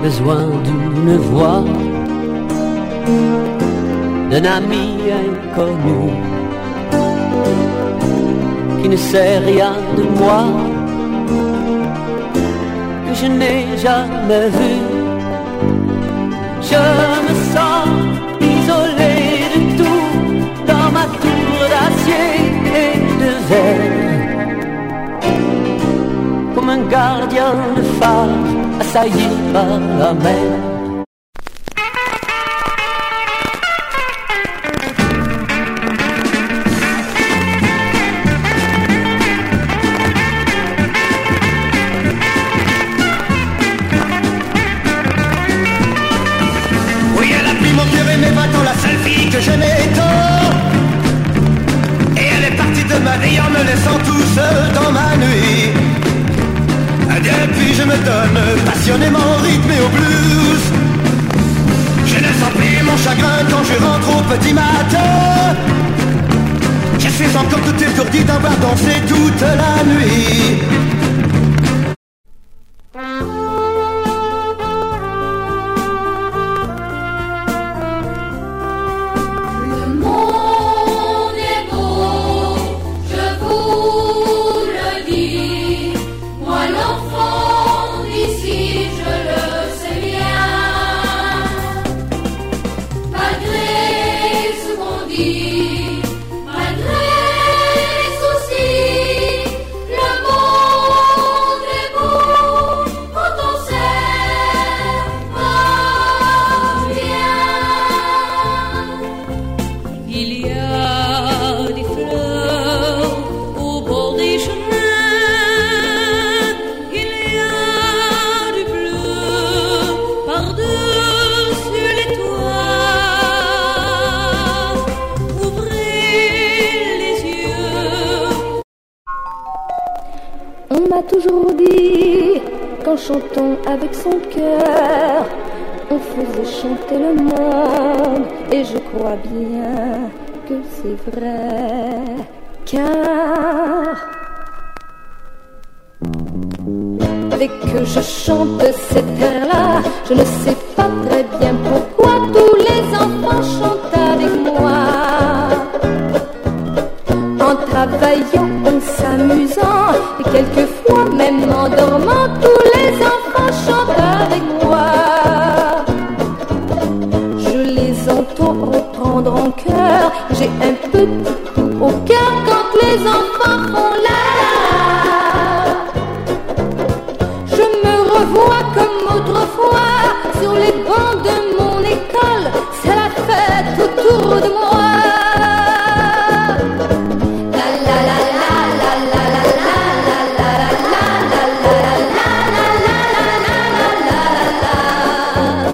besoin d'une voix, d'un ami inconnu qui ne sait rien de moi, que je n'ai jamais vu. Je me sens isolé de tout dans ma tour d'acier et de verre, comme un gardien de phare assailli par la mer. Oui, elle a pris mon cœur et mes 20 ans, la seule fille que j'aimais tant. Et elle est partie de ma vie en me laissant tout seul dans ma nuit. Depuis je me donne passionnément au rythme et au blues. Je ne sens plus mon chagrin quand je rentre au petit matin. Je suis encore tout étourdi d'avoir dansé toute la nuit. On m'a toujours dit qu'en chantant avec son cœur, on faisait chanter le monde. Et je crois bien que c'est vrai, car dès que je chante cet air-là, je ne sais pas très bien pourquoi tous les enfants chantent avec moi. En travaillant, en s'amusant, et quelquefois même en dormant, tous les enfants chantent avec moi. Je les entends reprendre en chœur, j'ai un petit coup au cœur quand les enfants font la la. Je me revois comme autrefois sur les bancs de mon école, c'est la fête autour de moi. La la la.